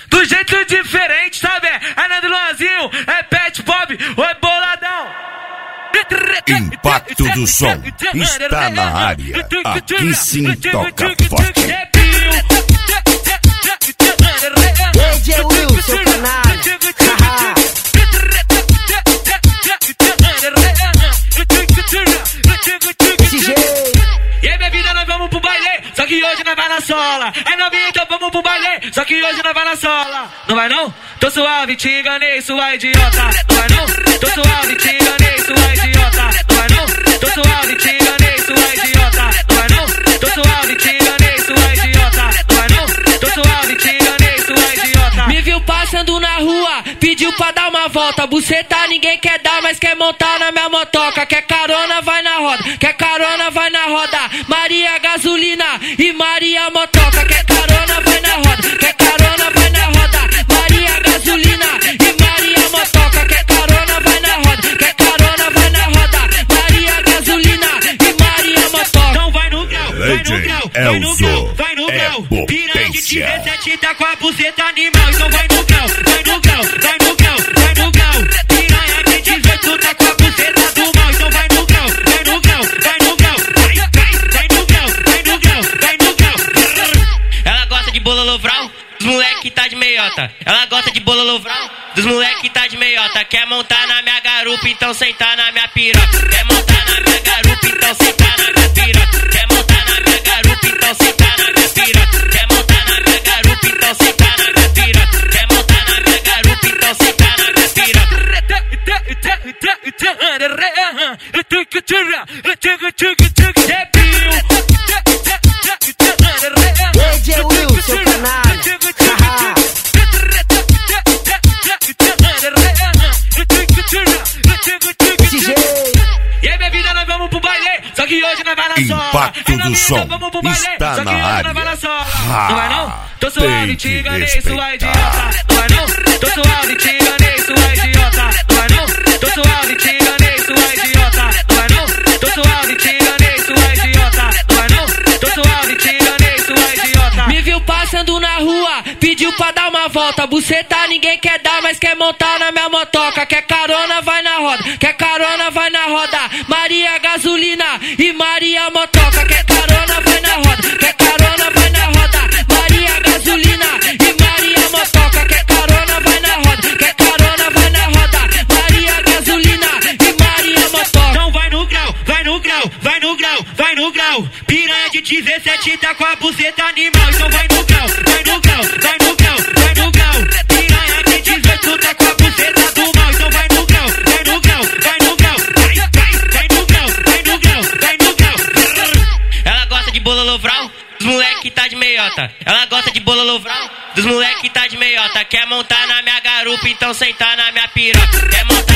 do jeito diferente, sabe? É Nando Luanzinho, é Pet Pop, oi boladão. Impacto do som está na área. Aqui sim toca forte. DJ Will, seu canalha. E aí, minha vida, nós vamos pro baile, só que hoje nós vai na sola. É novinha, então vamos pro baile, só que hoje nós vai na sola. Não vai não? Tô suave, te enganei, sua idiota. Não vai não? Tô suave, te enganei, sua idiota. Não vai não? Tô suave, te enganei, sua idiota. Não vai não? Tô suave, te enganei, sua idiota. Não vai não? Tô suave, te enganei, sua idiota. Me viu passando na rua, pediu pra dar uma volta. Buceta ninguém quer dar, mas quer montar na minha motoca. Quer carona, vai na roda. Quer carona, vai na roda. Maria gasolina e Maria motoca. Quer carona, vai na roda. Quer carona, vai na roda. Maria gasolina e Maria motoca. Quer carona, vai na roda. Quer carona, vai na roda. Maria gasolina e Maria motoca. Então vai no grau, vai no grau, vai no grau, vai no grau. Piranha de 17 tá com a buceta animal. Então vai no grau, vai no grau, vai no grau, vai no grau. Piranha de 18 tá com a buceta do mal. Então vai no grau, vai no grau, vai no grau. Vai no grau, vai no grau, vai no grau. Ela gosta de bololô vral, dos moleque tá de meiota. Ela gosta de bololô vral, dos moleque tá de meiota. Quer montar na minha garupa, então sentar na minha piroca. Quer montar na minha garupa, então sentar na minha piroca. Quer montar na minha garupa, então sentar na minha piroca. Quer montar na minha garupa, então sentar na minha piroca. Quer montar na minha garupa, então sentar na minha piroca. DJ Will, seu canalha. E aí, minha vida, nós vamos pro baile, só que hoje nós vai na sola. Impacto do som está na área. Não vai não? Tô suave, te enganei, sua idiota. Não vai não? Tô suave, te enganei, sua idiota. Não vai não? Tô suave, te enganei, sua idiota. Não vai não? Tô suave, te enganei, sua idiota. Não vai não? Tô suave, te enganei, sua idiota. Me viu passando na rua, pediu pra dar uma volta. Buceta ninguém quer dar, mas quer montar na minha motoca. Quer carona, vai na roda. Quer carona, vai na roda. Maria gasolina e Maria motoca. Quer carona, vai na roda. Quer carona, vai na roda. Maria gasolina e Maria motoca. Quer carona, vai na roda. Quer carona, vai na roda. Maria gasolina e Maria motoca. Então vai no grau, vai no grau, vai no grau, vai no grau. Piranha de 17 tá com a buceta animal. Então vai no grau, vai no grau, vai no grau, vai no grau. Piranha de 18 tá com a buceta do mal. Então vai no grau, vai no grau, vai no grau. Vai no grau, vai no grau, vai no grau. Ela gosta de bololô vral, dos moleque tá de meiota. Ela gosta de bololô vral, dos moleque tá de meiota. Quer montar na minha garupa, então sentar na minha piroca. Quer montar